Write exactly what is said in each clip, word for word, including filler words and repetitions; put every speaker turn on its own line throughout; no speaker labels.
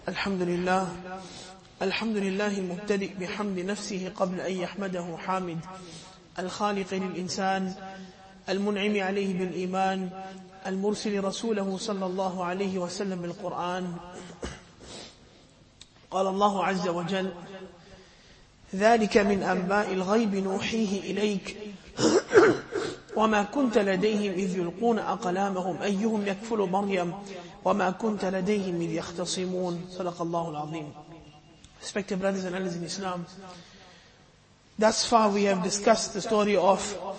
الحمد لله الحمد لله المبتدئ بحمد نفسه قبل أن يحمده حامد الخالق للإنسان المنعم عليه بالإيمان المرسل رسوله صلى الله عليه وسلم بالقرآن. قال الله عز وجل: ذلك من أنباء الغيب نوحيه إليك وما كنت لديهم إذ يلقون أقلامهم أيهم يكفل مريم وما كنت لديهم إذ يختصمون. صدق الله العظيم. Respected brothers and elders in Islam, thus far we have discussed the story of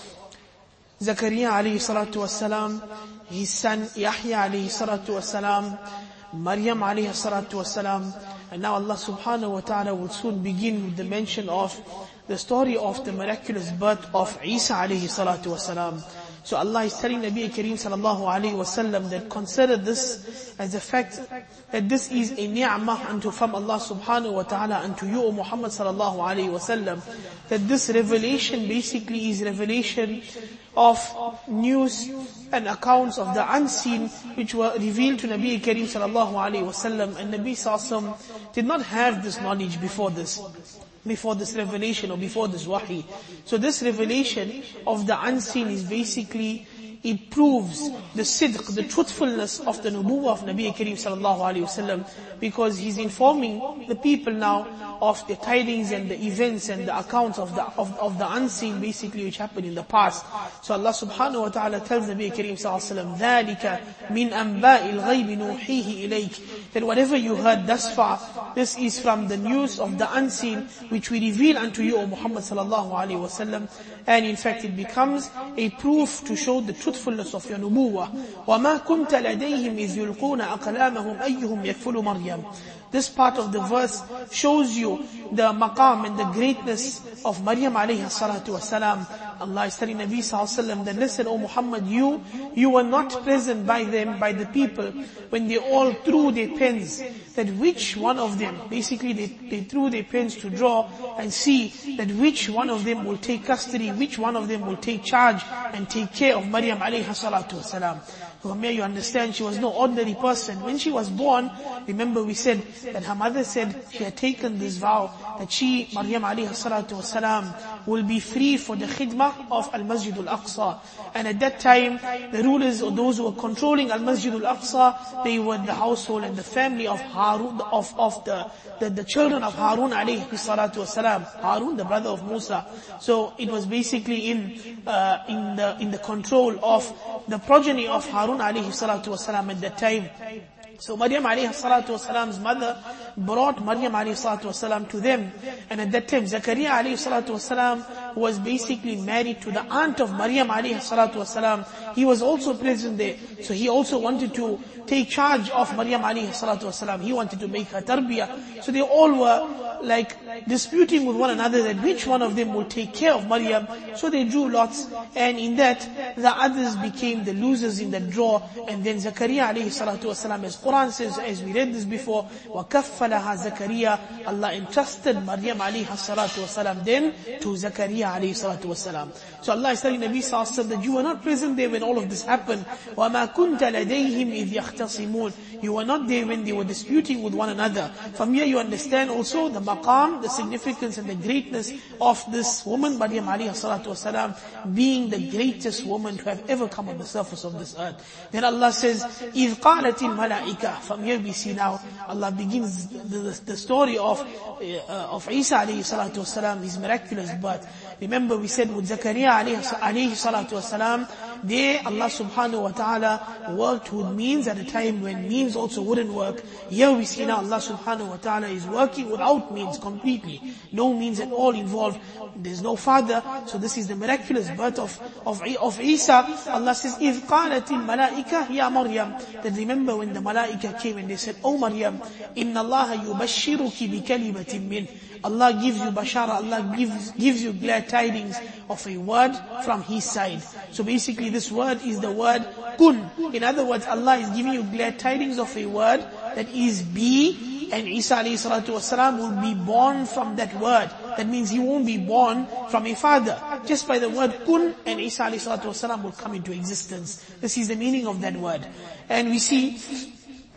Zakaria alayhi salatu wassalam, his son Yahya alayhi salatu wassalam, Maryam alayhi salatu wassalam, and now Allah subhanahu wa ta'ala will soon begin with the mention of the story of the miraculous birth of Isa alayhi salatu wassalam. So Allah is telling Nabi Kareem sallallahu alayhi wasallam that consider this as a fact that this is a ni'mah unto from Allah subhanahu wa ta'ala unto you, O Muhammad sallallahu alayhi wasallam, that this revelation basically is revelation of news and accounts of the unseen which were revealed to Nabi Kareem sallallahu alayhi wasallam, and Nabi sallallahu did not have this knowledge before this. before this revelation or before this wahi. So this revelation of the unseen is basically, it proves the sidq, the truthfulness of the nubuwwah of Nabi Kareem sallallahu alayhi wasallam, because he's informing the people now of the tidings and the events and the accounts of the of, of the unseen basically which happened in the past. So Allah subhanahu wa ta'ala tells Nabi Kareem sallallahu alayhi wasallam, ذَلِكَ مِنْ أَنْبَاءِ الْغَيْبِ نُوحِيهِ إِلَيْكَ, that whatever you heard thus far, this is from the news of the unseen which we reveal unto you, O Muhammad sallallahu alayhi wasallam. And in fact it becomes a proof to show the truthfulness of your nubuwwah. وَمَا كُنْتَ لَدَيْهِمْ إِذْ يُلْقُونَ أَقْلَامَهُمْ أَيُّهُمْ يَكْفُلُ مَرْيَمَ. This part of the verse shows you the maqam and the greatness of Maryam alayhi salatu wasalam. Allah is telling Nabi sallallahu alayhi wa sallam that, listen, O Muhammad, you, you were not present by them, by the people, when they all threw their pens, that which one of them, basically they, they threw their pens to draw and see that which one of them will take custody, which one of them will take charge and take care of Maryam alayhi salatu wasalam. So may you understand, she was no ordinary person. When she was born, remember we said that her mother said she had taken this vow that she, Maryam alayhi salatu wasalam, will be free for the khidmah of Al-Masjid Al-Aqsa. And at that time, the rulers or those who were controlling Al-Masjid Al-Aqsa, they were the household and the family of Harun, of, of the, the, the children of Harun alayhi salatu wasalam. Harun, the brother of Musa. So it was basically in, uh, in the, in the control of the progeny of Harun alayhi salatu wasalam at that time. So Maryam alayhi salatu wasalam's mother brought Maryam alayhi salatu wasalam to them. And at that time, Zakaria alayhi salatu wasalam was basically married to the aunt of Maryam alayhi salatu wasalam. He was also present there. So he also wanted to take charge of Maryam alayhi salatu wasalam. He wanted to make her tarbiyah. So they all were like disputing with one another that which one of them will take care of Maryam. So they drew lots, and in that the others became the losers in the draw. And then Zakaria alayhi salatu wasalam, as Quran says, as we read this before, وَكَفَّلَهَا زَكَرِيَّا, Allah entrusted Maryam alayhi salatu wasalam then to Zakaria alayhi salatu wasalam. So Allah is telling Nabi sallallahu alayhi wa sallam that you were not present there when all of this happened. وَمَا كُنْتَ لَدَيْهِمْ إِذْ يَخْتَصِمُونَ. You were not there when they were disputing with one another. From here you understand also the maqam, the significance and the greatness of this woman, Maryam alayhi salatu wasalam, being the greatest woman to have ever come on the surface of this earth. Then Allah says, إِذْ قَالَتِ الْمَلَائِكَةِ. From here we see now, Allah begins the, the, the story of, uh, of Isa alayhi salatu wasalam, his miraculous birth. Remember we said with Zakaria alayhi salatu wasalam, there Allah subhanahu wa ta'ala worked with means at a time when means also wouldn't work. Here we see now Allah subhanahu wa ta'ala is working without means completely. No means at all involved. There's no father. So this is the miraculous birth of, of, of Isa. Allah says, إِذْ قَالَتِ الْمَلَائِكَةِ يَا مَرْيَمْ. Then remember when the malaika came and they said, Oh Maryam, إِنَّ اللَّهَ يُبَشِّرُكِ بِكَلِمَةٍ مِّنْ. Allah gives you bashara, Allah gives, gives you glad tidings of a word from His side. So basically this word is the word kun. In other words, Allah is giving you glad tidings of a word that is be, and Isa alayhi salatu wasalam will be born from that word. That means he won't be born from a father. Just by the word kun, and Isa alayhi salatu wasalam will come into existence. This is the meaning of that word. And we see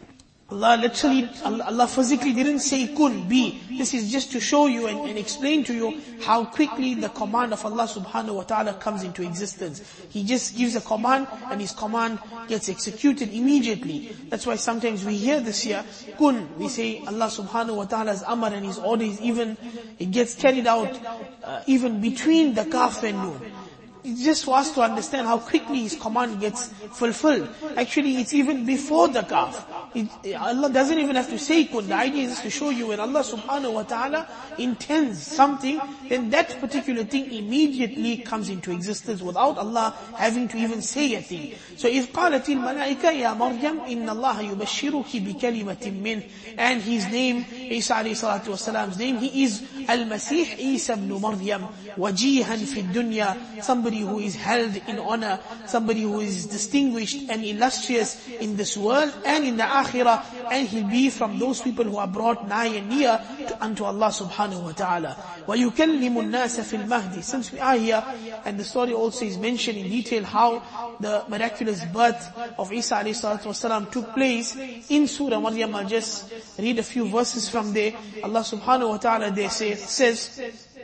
Allah literally, Allah physically didn't say kun, be. This is just to show you and, and explain to you how quickly the command of Allah subhanahu wa ta'ala comes into existence. He just gives a command and His command gets executed immediately. That's why sometimes we hear this here, kun, we say Allah subhanahu wa ta'ala's amr and His orders, even, it gets carried out uh, even between the kaf and noon. It's just for us to understand how quickly His command gets fulfilled. Actually, it's even before the kaf. It, Allah doesn't even have to say kun. The idea is to show you when Allah subhanahu wa ta'ala intends something, then that particular thing immediately comes into existence without Allah having to even say a thing. So, إِذْ قَالَتِ الْمَلَائِكَةِ يَا مَرْيَمْ إِنَّ اللَّهَ يُبَشِّرُكِ بِكَلِمَةٍ مِّنْهِ. And His name, Isa alayhi salatu wasalam's name, He is Al-Masih Isa ibn Maryam, wajihan fi dunya, somebody who is held in honor, somebody who is distinguished and illustrious in this world and in the akhirah, and he'll be from those people who are brought nigh and near to, unto Allah subhanahu wa ta'ala. وَيُكَلِّمُ النَّاسَ فِي الْمَهْدِ. Since we are here, and the story also is mentioned in detail how the miraculous birth of Isa alayhi salatu wasalam took place in Surah Maryam. I'll just read a few verses from there. Allah subhanahu wa ta'ala there says, says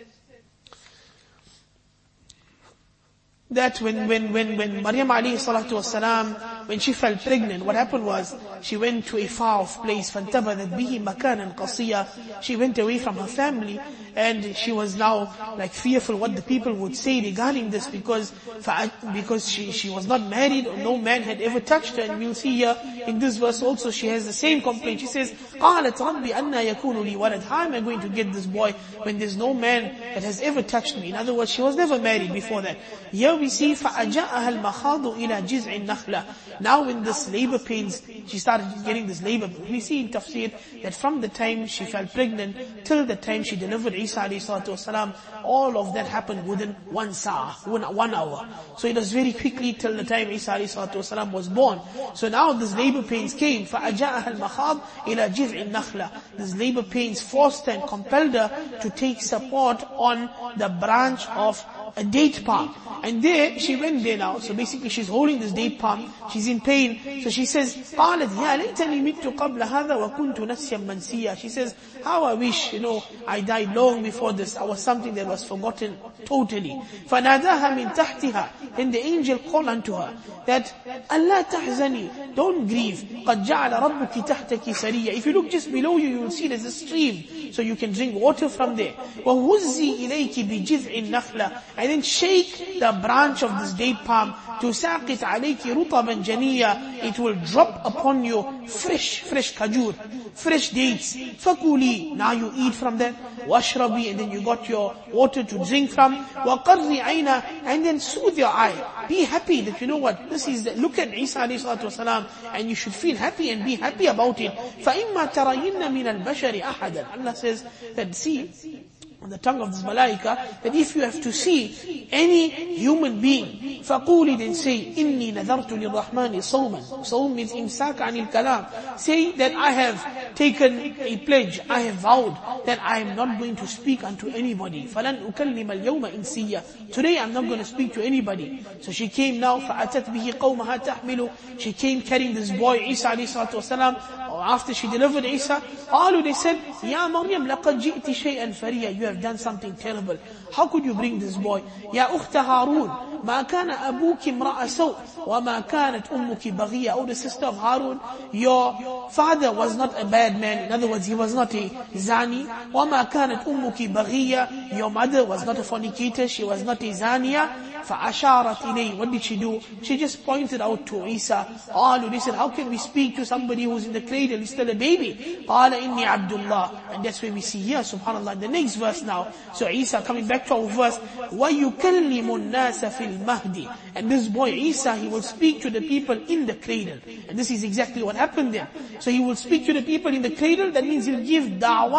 that when, when, when, when Maryam alayhi salatu wasalam, when she fell pregnant, what happened was, she went to a far off place, فَانْتَبَذَتْ بِهِ مَكَانًا قَصِيًّا. She went away from her family, and she was now like fearful what the people would say regarding this, because, because she, she was not married, or no man had ever touched her. And we'll see here, in this verse also, she has the same complaint. She says, قَالَتْ رَبِّ أَنَّا يَكُونُ لِي وَلَدْ. How am I going to get this boy when there's no man that has ever touched me? In other words, she was never married before that. Here we see, فَأَجَاءَهَا الْمَخَاضُ إِلَى جِزْعِ النَّخْلَةِ. Now when this labor pains, she started getting this labor. We see in tafsir that from the time she fell pregnant till the time she delivered Isa alayhi salatu wasalam, all of that happened within one sa'a, one hour. So it was very quickly till the time Isa alayhi salatu wasalam was born. So now this labor pains came. فَأَجَاءَهَا الْمَخَاضُ إِلَى جِزْعِ النَّخْلَةِ. This labor pains forced her and compelled her to take support on the branch of a date palm. And there, she went there now. So basically she's holding this date palm. She's in pain. So she says, قَالَتْ يَا لَيْتَنِي مِتُّ قَبْلَ هَذَا وَكُنْتُ نَسْيًا مَنْسِيًّا. She says, how I wish, you know, I died long before this. I was something that was forgotten totally. فَنَادَاهَا مِنْ تَحْتِهَا. Then the angel called unto her that, أَلَّا تَحْزَنِي, don't grieve. قَدْ جَعَلَ رَبُّكِ تَحْتَكِ سَرِيًّا. If you look just below you, you will see there's a stream. So you can drink water from there. وَهُزِّي إِلَيْكِ بِجِذْعِ النَّخْلَةِ. And then shake the branch of this date palm. تُسَاقِطْ عَلَيْكِ رُطَبًا جَنِيًّا. It will drop upon you fresh, fresh kajur, fresh dates. فَكُولِي. Now you eat from that. وَاشْرَبِي. And then you got your water to drink from. وَقَرِّ عَيْنَا. And then soothe your eye. Be happy that you know what, this is, the, look at Isa alayhi salatu wasalam, and you should feel happy and be happy about it. فَإِمَّا تَرَيِنَّ مِنَ الْبَشَرِ أَحَدًا. Allah says that, see, on the tongue of this malaika, that if you have to see any human being, فَقُولِ, then say, إِنِّي نَذَرْتُ لِلرَّحْمَنِ صَوْمًا. Sawm means imsak anil kalam. Say that I have taken a pledge, I have vowed that I am not going to speak unto anybody. فَلَنْ أُكَلِّمَ الْيَوْمَ إِنْسِيًّا. Today I'm not going to speak to anybody. So she came now, فَأَتَتْ بِهِ قَوْمَهَا تَحْمِلُ. She came carrying this boy, Isa alayhi salatu wasalam. After she delivered Isa, all they said, Ya Maryam, laqad ji'ti shay'an fariya. You have done something terrible. How could you bring this boy? Ya ukhta Harun, ma kana abuki imra'a saw, wa ma kanat ummuki baghiya. Oh, the sister of Harun, your father was not a bad man. In other words, he was not a zani. Wa ma kanat ummuki baghiya. Your mother was not a fornicator. She was not a zaniya. فَأَشَارَتْ إِلَيْهِ. What did she do? She just pointed out to Isa. All they said, how can we speak to somebody who's in the cradle, he's still a baby? قَالَ إِنِّي عَبْدُ اللَّهِ. And that's where we see here, subhanAllah, the next verse now. So Isa, coming back to our verse, وَيُكَلِّمُ النَّاسَ فِي الْمَهْدِ. And this boy Isa, he will speak to the people in the cradle. And this is exactly what happened there. So he will speak to the people in the cradle. That means he'll give da'wah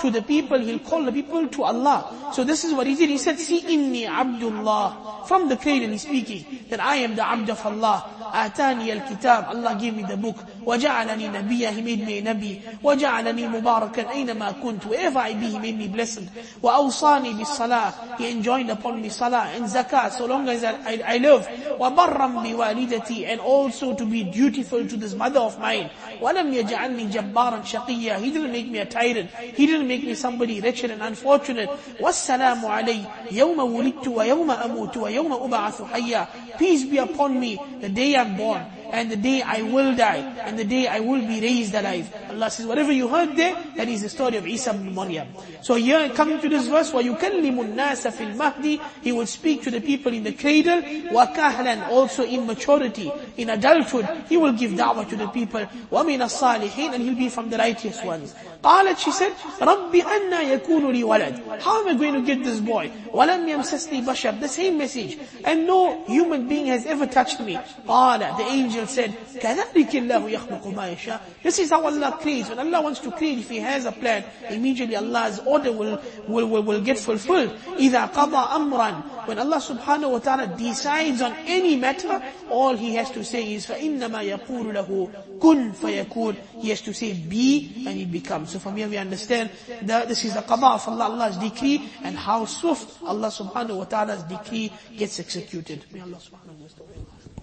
to the people, he'll call the people to Allah. So this is what he did. He said, see, inni abdullah. From the cradle he's speaking, that I am the abd of Allah. Atani al-kitab, Allah gave me the book. وَجَعَلَنِي نَبِيًّا, He made me a nabi. وَجَعَلَنِي مُبَارَكًا أَيْنَمَا كُنْتُ, wherever I be, He made me blessed. وَأَوْصَانِي بِالصَّلَاةِ, He enjoined upon me salah and zakah, so long as I, I, I live. وَبَرًّا بِوَالِدَتِي, and also to be dutiful to this mother of mine. وَلَمْ يَجْعَلْنِي جَبَّارًا شَقِيًّا, He didn't make me a tyrant. He didn't make me somebody wretched and unfortunate. وَالسَّلَامُ عَلَيْهِ يَوْمَ وُلِدْتُ وَيَوْمَ أَمُوتُ وَيَوْمَ أُبْعَثُ حَيًّا, Peace be upon me the day I'm born, and the day I will die, and the day I will be raised alive. Allah says, whatever you heard there, that is the story of Isa ibn Maryam. So here, coming to this verse, وَيُكَلِّمُ النَّاسَ فِي الْمَهْدِ, He will speak to the people in the cradle, وَكَهْلًا, also in maturity, in adulthood, He will give da'wah to the people, وَمِنَ الصَّالِحِينَ, and He'll be from the righteous ones. قالت, she said, رَبِّ أَنَّا يَكُونُ لِي وَلَدٍ, How am I going to get this boy? وَلَمْ يَمْسَسْنِي بَشَرٍ, the same message, and no human being has ever touched me. قال, the angel said, كَذَلِكِ اللَّهُ يَخْلُقُ مَا يَشَاءُ, This is how Allah creates. When Allah wants to create, if He has a plan, immediately Allah's order will, will, will, will get fulfilled. إِذَا قَضَى أَمْرًا, when Allah subhanahu wa ta'ala decides on any matter, all He has to say is, فَإِنَّمَا يَقُولُ لَهُ كُن فَيَكُونُ, He has to say, be, and it becomes. So from here we understand that this is the qada of Allah, Allah's decree, and how swift Allah subhanahu wa ta'ala's decree gets executed. May Allah subhanahu wa ta'ala